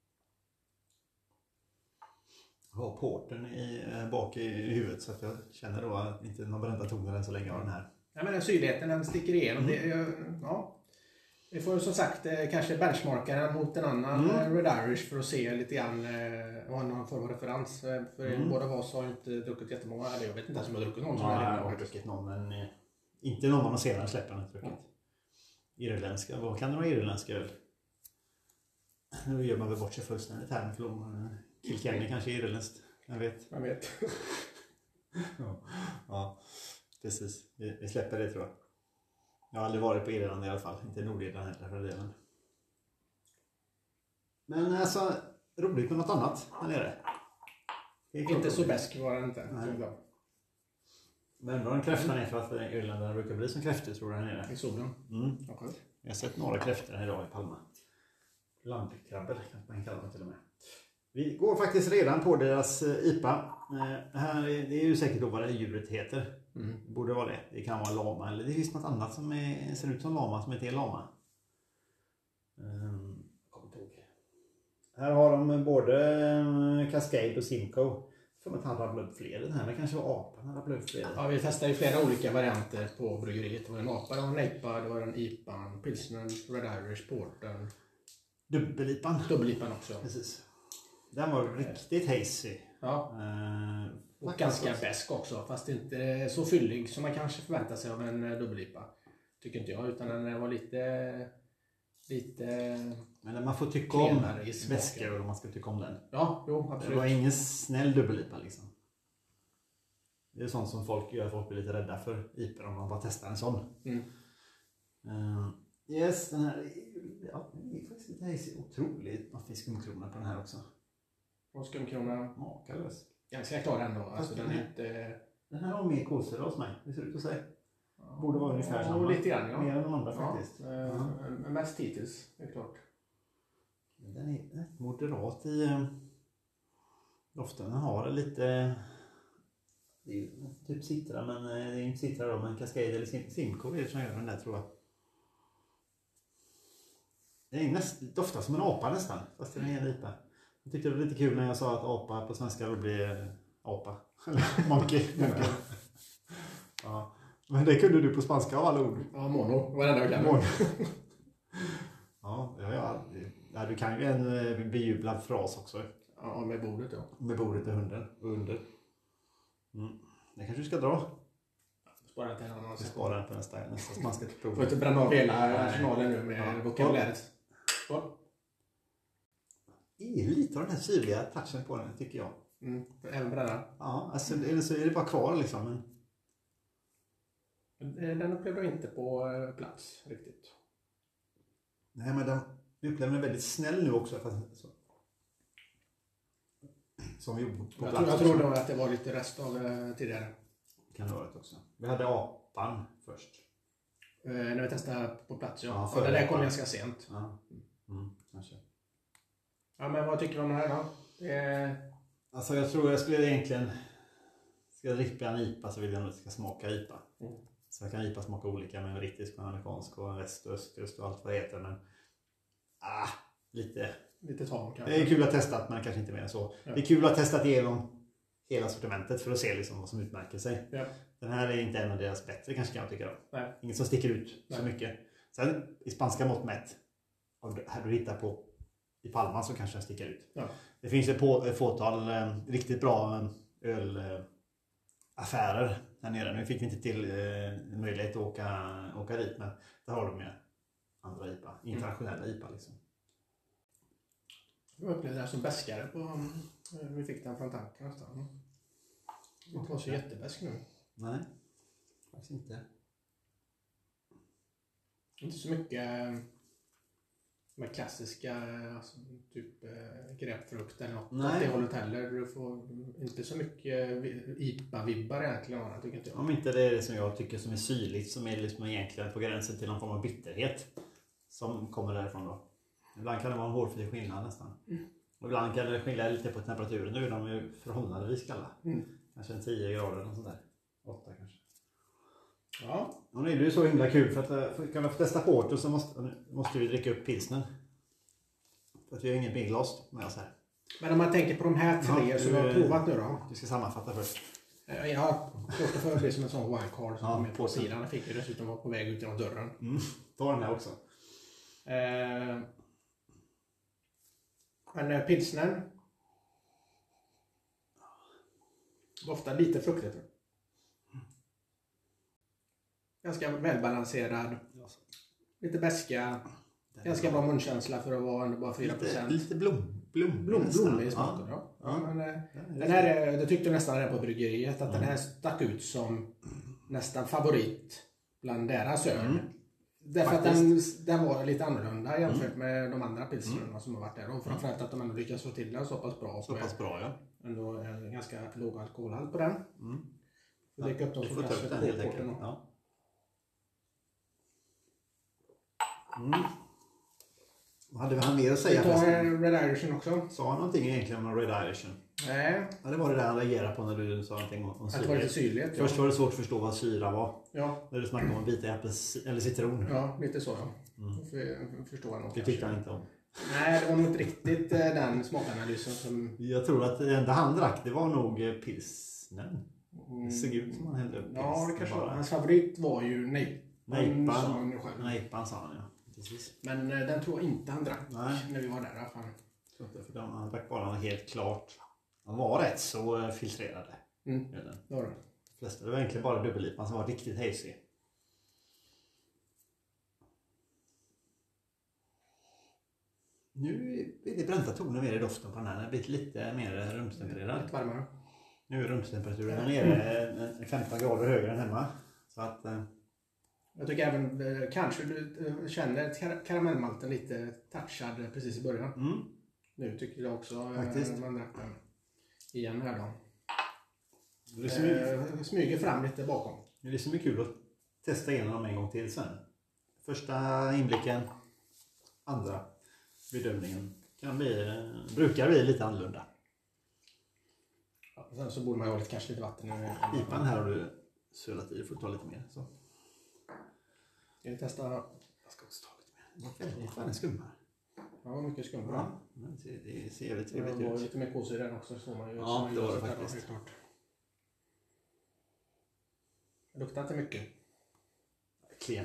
Jag har porten bak i huvudet så att jag känner då att inte någon brända toner än så länge av den här. Ja, men den syrligheten den sticker igenom. Ja. Vi får ju som sagt kanske benchmarka den mot en annan Red Irish för att se lite grann vad någon form av referens. För båda av oss har inte druckit jättemånga. Jag vet inte ens om jag har druckit någon. Jag har druckit någon men inte någon av de senare släppen har druckit. Irländska, vad kan det vara irländska öl? Nu gör man väl bort sig fullständigt här med flom. Kilkenny kanske är irländskt, jag vet. Man vet. Ja, precis. Vi släpper det tror jag. Jag har aldrig varit på Irland i alla fall. Inte Nordirland heller för det. Men alltså, roligt med något annat här nere. Inte så bäsk var det inte. Men vad en kräftan är för att Irländarna brukar bli som kräftor tror jag här nere. I solen? Okay. Jag har sett några kräftor här idag i Palma. Landkrabbor kan man kalla dem till och med. Vi går faktiskt redan på deras IPA. Det är ju säkert då vad det djuret heter. Borde vara det. Det kan vara lama eller det finns något annat som ser ut som lama som inte är lama. Kommer inte ihåg. Här har de både Cascade och Simcoe. För att han rabblade upp fler den här. Men kanske var apan han rabblade upp fler. Ja, vi testade ju flera olika varianter på bryggeriet. Det var en apa, det var en IPA, det var en IPA, pilsner, Red Irish, porter. Dubbel-IPAn också. Precis. Den var riktigt hazy. Ja. Och ganska bäsk också. Fast inte så fyllig som man kanske förväntar sig av en dubbel-IPA. Tycker inte jag. Utan den var lite... Men man får tycka om väskor om man ska tycka om den. Ja, jo, absolut. Det var ingen snäll dubbel-IPA liksom. Det är sånt som folk gör. Folk blir lite rädda för IPA om man bara testar en sån. Yes, den här det är faktiskt lite hazy. Otroligt att det är skumkrona på den här också. Och skumkrona makalös. Ganska klar ändå. Alltså, den här har mer kolsyra hos mig. Det ser ut att säga. Borde vara ungefär samma. Lite grann, ja. Mer än de andra faktiskt. Mest hittills, det är klart. Den är moderat i doften. Den har lite... Det är ju typ citra, men det är inte citra då. Men Cascade eller Simcoe är det som gör den där tror jag. Det är doftar som en apa nästan. Fast det är en IPA. Jag tyckte det var lite kul när jag sa att apa på svenska vill bli apa. Eller monkey. Ja. Men det kunde du på spanska av alla ord. Ja, mono. Vad är det jag kan? Mono. Ja, du kan ju en bejublad fras också. Ja, med bordet ja. Med bordet och hunden. Och under. Det kanske du ska dra. Spara den till en annan. Spara den på nästa spanska prov. Får inte bränna av hela arsenalen nu med vokabuläret. Det är lite av den här syrliga touchen på den tycker jag. Även bränna. Ja, alltså eller så är det bara kvar liksom. Men... Den upplevde jag inte på plats riktigt. Nej, men den upplevde den väldigt snäll nu också. Fast, så. Som vi gjorde på plats. Jag tror nog att det var lite rest av tidigare. Kan det ha varit också. Vi hade apan först. När vi testade på plats, ja. Det där kom ganska sent. Ja. Kanske. Ja, men vad tycker du om det här då? Alltså jag tror jag skulle egentligen... Ska jag dricka en IPA så vill jag nog att det ska smaka IPA. Så jag kan IPA smaka olika med en brittisk och en amerikansk och en väst och öst och allt vad det heter. Men lite tam kanske. Det är kul att testa men kanske inte mer än så. Ja. Det är kul att testa igenom hela sortimentet för att se liksom vad som utmärker sig. Ja. Den här är inte en av deras bättre kanske kan jag tycka då. Nej. Inget som sticker ut så mycket. Sen i spanska mått mätt, här du hittar på i Palma så kanske den sticker ut. Ja. Det finns ett fåtal riktigt bra ölaffärer här nere. Nu fick vi inte till möjlighet att åka dit, men där har de ju andra IPA, internationella IPA liksom. Jag upplevde det här som bäskare på vi fick den från tanken nästan. Det var så jättebäsk nu. Nej, faktiskt inte. Inte så mycket med klassiska alltså, typ grapefrukt eller något. Nej. Åt det hållet heller. Du får inte så mycket IPA-vibbar egentligen, tycker inte jag. Om inte det är det som jag tycker som är syrligt, som är liksom egentligen på gränsen till någon form av bitterhet som kommer därifrån då. Ibland kan det vara en hårfri skillnad nästan. Och ibland kan det skilja lite på temperaturen. Nu är de ju förhållandevis kalla. Kanske en 10 grader eller sånt där. 8 kanske. Ja. Och nu är det ju så himla kul för att kunna få testa porter så måste vi dricka upp pilsnen. För att vi har ingen binglas med oss här. Men om man tänker på de här tre som vi har provat nu då. Du ska sammanfatta först. Jag har gjort det för att bli som en sån wildcard som är på sidan. Jag fick ju dessutom vara på väg ut genom dörren. Ta den här också. Men pilsner doftar lite fruktigt. Ganska välbalanserad. Lite beska. Ganska bra munkänsla för att vara ändå bara 4%. Lite blommig i smaken. Ja. Men, den här, det tyckte jag nästan redan på bryggeriet att den här stack ut som nästan favorit bland deras öl. Därför att den var lite annorlunda jämfört med de andra pilsnerna som har varit där. Och framförallt att de ändå lyckas få till den så pass bra. Så pass bra, ja. Ändå en ganska låg alkoholhalt på den. Vi dricker upp dem får ta upp den helt enkelt. Ja. Vad hade han mer att säga? Vi tar Red Irishen också. Sa han någonting egentligen om Red Irishen? Nej. Ja, det var det där han reagerade på när du sa någonting om syra. Att det var lite syrligt. Först var det svårt att förstå vad syra var. Ja. När du snackade om vita eller citron. Ja, lite så ja. Förstår jag nog. Det tyckte han inte om. Nej, det var nog inte riktigt den smakanalysen som... Jag tror att det enda han drack, det var nog pilsnen. Det såg ut som han hällde upp pilsnen. Ja, det kanske var. Hans favorit var ju Nejpan sa han, ja. Precis. Men den tror jag inte han drack när vi var där i alla fall. För han drack bara helt klart. Han var rätt så filtrerade. Det var det. De flesta, det var egentligen bara dubbellipan som var riktigt hazy. Nu är det bränta toner mer i doften på den här. Den har blivit lite mer rumstempererad. Lite varmare. Nu är rumstemperaturen nere 15 grader högre än hemma. Så att... Jag tycker även kanske du känner karamellmalten lite touchad precis i början. Nu tycker jag också faktiskt. Man drack den igen här då. Det smyger fram lite bakom. Det är så mycket kul att testa igenom dem en gång till sen. Första inblicken, andra bedömningen brukar bli lite annorlunda. Ja, sen så borde man ha kanske lite vatten. IPAn här har du sölat i, får ta lite mer. Så. Ska vi testa? Jag ska också ta lite mer. Vad fan är skummar? Ja, mycket skum. Ja, det ser väldigt trevligt ut. Det var lite mer kås i den också. Så man ju, ja, det var det faktiskt. Det luktar inte mycket. Klen.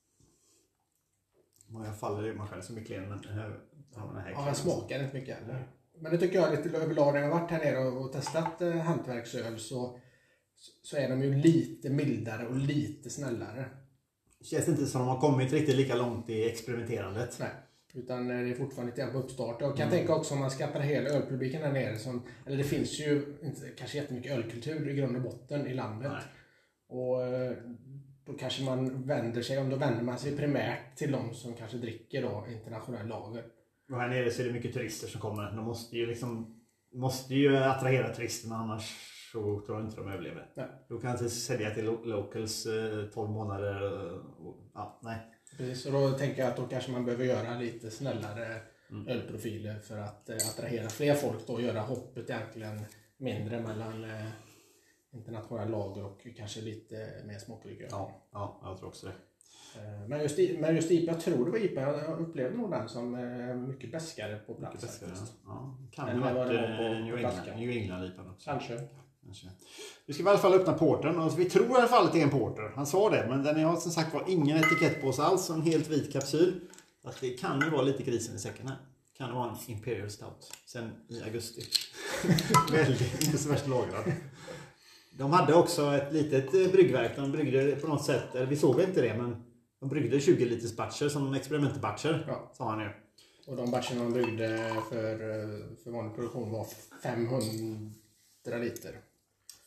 Jag faller i mig själv som är klen. Men den smakar inte mycket heller. Men det tycker jag lite överlag när jag har varit här nere och testat hantverksöl så är de ju lite mildare och lite snällare. Det känns inte som de har kommit riktigt lika långt i experimenterandet. Nej, utan det är fortfarande lite på uppstart. Och kan tänka också om man ska hela ölpubliken här nere. Eller det finns ju inte kanske jättemycket ölkultur i grund och botten i landet. Nej. Och då kanske man vänder man sig primärt till de som kanske dricker då internationell lager. Och här nere så är det mycket turister som kommer. De måste ju attrahera turisterna, annars så tror jag inte de överlever. Nej. Då kan jag inte sälja till locals 12 månader. Nej. Precis, och då tänker jag att då kanske man behöver göra lite snällare ölprofiler för att attrahera fler folk då och göra hoppet egentligen mindre mellan internationella lager och kanske lite mer smaklig öl. Ja, jag tror också det. Men just IPA, jag tror det var IPA, jag upplevde nog den som mycket bäskare på plats. Mycket bäskare, ja. Kan det vara New England IPA också. Kanske. Vi ska i alla fall öppna porten och vi tror i alla fall att det är en porter. Han sa det, men den har som sagt var ingen etikett på oss alls, en helt vit kapsyl. Så att det kan ju vara lite grisen i säcken här. Kan det vara en Imperial Stout sen i augusti. Väldigt, inte så värst lagrad. De hade också ett litet bryggverk. De bryggde på något sätt, eller vi såg inte det, men de bryggde 20 liters batcher som experimentbatcher, sa han ju. Och de batcherna de bryggde för vanlig produktion var 500 liter.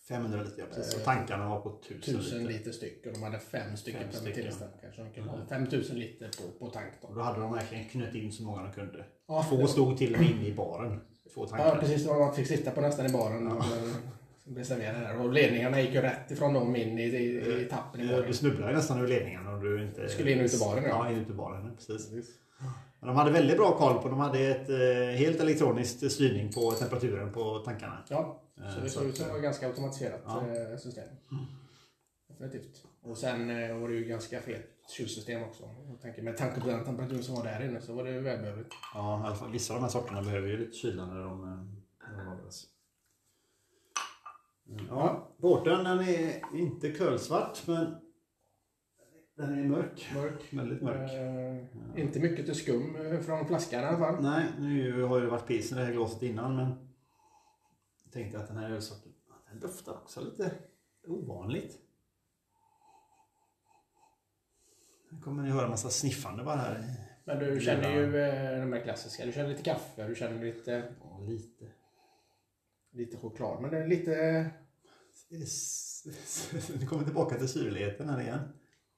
500 liter, ja, precis. Och tankarna var på 1000 liter styck. Och de hade 5 stycken per tillstånd. Kanske de kunde ha 5000 liter på tank då. Och då hade de verkligen knött in så många de kunde. Ja, 2 stod till och med inne i baren. 2 tankar. Ja, precis. Man fick sitta på nästan i baren. Ja. Blev serverade där. Och ledningarna gick ju rätt ifrån dem in i tappen. Ja, du snubblade nästan över ledningarna om du inte... Skulle in ut i baren. Ja, in ut i baren, precis. Men de hade väldigt bra koll på, de hade ett helt elektroniskt styrning på temperaturen på tankarna. Ja, så det såg ut som ett ganska automatiserat system. Definitivt. Och sen var det ju ganska fet kylsystem också. Jag tänker, med tanke på den temperaturen som var där inne så var det ju välbehövligt. Ja, i alla fall vissa av de här sorterna behöver ju lite kyla när de lagras. Ja, båten den är inte kölsvart, men den är mörk. Väldigt mörk. Inte mycket till skum från flaskan i alla fall. Nej, nu har det varit pilsen i det här glaset innan, men jag tänkte att den här ölsorten, den doftar också lite ovanligt. Nu kommer ni höra en massa sniffande bara här. Men du känner ju de här klassiska. Du känner lite kaffe, du känner lite... Ja, lite choklad, men det är lite... Nu kommer tillbaka till syrligheten här igen.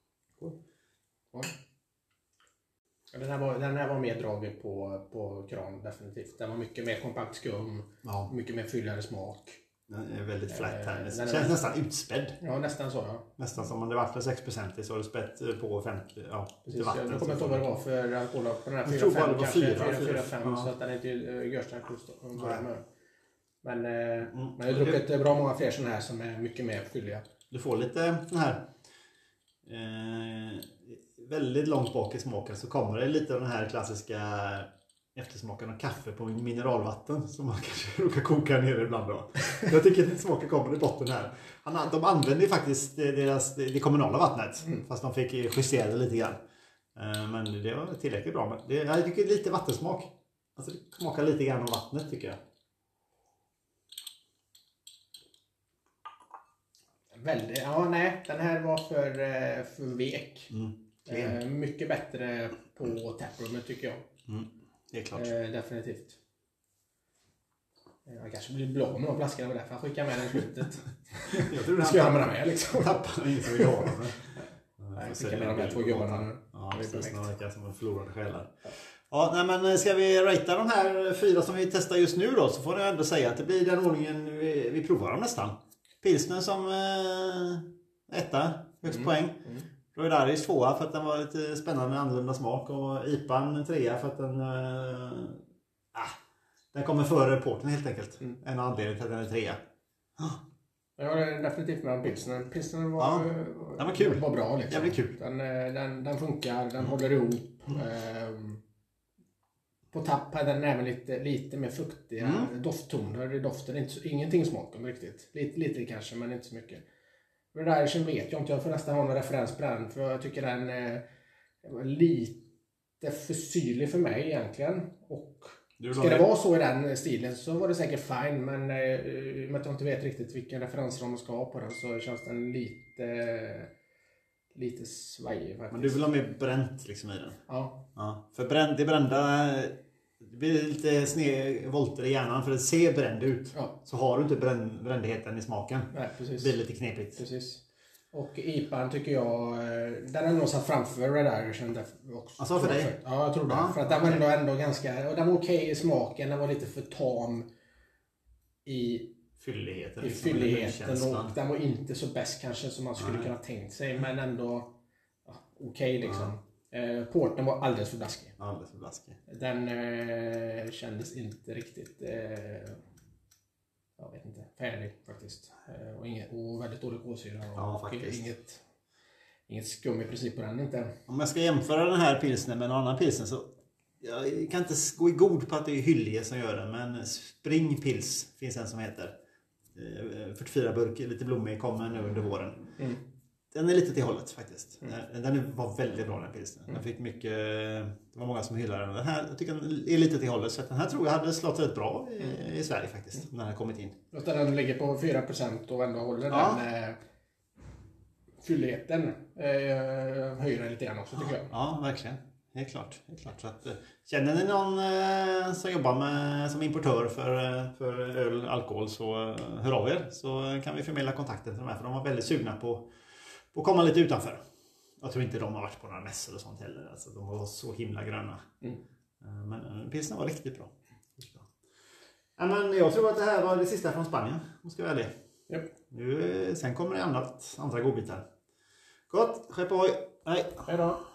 Ja, den här var mer dragig på kran, definitivt. Den var mycket mer kompakt skum, mycket mer fylligare smak. Den är väldigt flat här. Den känns nästan utspädd. Ja, nästan så, ja. Nästan som om det var för 6% så har du spätt på 50, precis, vatten. Jag kommer inte ihåg vad det var för alkohol på den här 4-5 kanske, 4-5 så att den är inte görstark att börja med. Men jag har druckit bra många fler sådana här som är mycket mer fylliga. Du får lite den här väldigt långt bak i smaken så kommer det lite den här klassiska eftersmaken av kaffe på mineralvatten som man kanske råkar koka ner ibland då. Jag tycker att smaken kommer i botten här. De använder ju faktiskt det kommunala vattnet fast de fick justera det lite grann. Men det var tillräckligt bra. Jag tycker lite vattensmak. Alltså det smakar lite grann av vattnet tycker jag. Väldigt, den här var för vek. Mycket bättre på taproomet tycker jag. Det är klart. Definitivt. Jag kanske blir blå med de flaskorna och därför jag skickar med den i slutet. Jag tror ska jag använda med liksom. Tappar ingen som vill ha dem. Jag skickar med de här 2 gubbarna nu. Ja, precis. Några verkar som en förlorade själar. Ja, nej, men ska vi ratea de här 4 som vi testar just nu då så får jag ändå säga att det blir den ordningen vi provar dem nästan. Pilsner som etta, högst poäng. Roydaris 2 för att den var lite spännande annorlunda smak och IPAn 3 för att den kommer före porten helt enkelt. En anledning till att den är 3. Jag har definitivt med en pilsner. Pilsner var kul. Var bra liksom. Jävligt kul. Den funkar, den håller ihop. På tapp hade den även lite mer fruktiga dofttoner i doften. Ingenting smaken riktigt. Lite kanske, men inte så mycket. Det där vet jag inte. Jag får nästan ha en referens på den. För jag tycker den var lite för syrlig för mig egentligen. Och ska det vara så i den stilen så var det säkert fine. Men med att jag inte vet riktigt vilken referensram man ska ha på den så känns den lite svajig faktiskt. Men du vill ha mer bränt liksom i den? Ja. För det brända... Det blir lite snedvolter i hjärnan för det ser bränd ut. Så har du inte brändheten i smaken. Nej, precis. Det blir lite knepigt. Precis. Och IPAn tycker jag, den har nog satt framför det där kände också. Alltså för dig? Ja, jag tror det. För att den var ändå ganska, och den var okej i smaken, den var lite för tam i fylligheten. Och den var inte så bäst kanske som man skulle kunna tänkt sig, men ändå okej liksom. Porten var alldeles för blaskig. Den kändes inte riktigt jag vet inte, färdig faktiskt. Och väldigt dålig kolsyra och inget skum i princip på den inte. Om jag ska jämföra den här pilsen med en annan pilsen så jag kan inte gå i god på att det är Hyllie som gör den, men Springpils finns en som heter 44 burk, lite blommig, kommer nu under våren. Den är lite till hållet faktiskt. Den var väldigt bra den pilsen. Den fick mycket, det var många som hyllade den. Den här jag tycker den är lite till hållet, så att den här tror jag hade slått rätt bra i Sverige faktiskt när den kommit in. Låt den ligger på 4% och ändå håller den fylligheten höjer lite grann också tycker jag. Ja, verkligen. Helt klart. Så att, känner ni någon som jobbar som importör för öl, alkohol, så hör av er, så kan vi förmedla kontakten till de här, för de var väldigt sugna på att komma lite utanför. Jag tror inte de har varit på några mässor och sånt heller. Alltså, de var så himla gröna. Men pilsner var riktigt bra. Ja, men jag tror att det här var det sista från Spanien. Om ska vara ärlig. Yep. Sen kommer det andra godbitar. Gott, skeppa hoj. Hej. Hej då.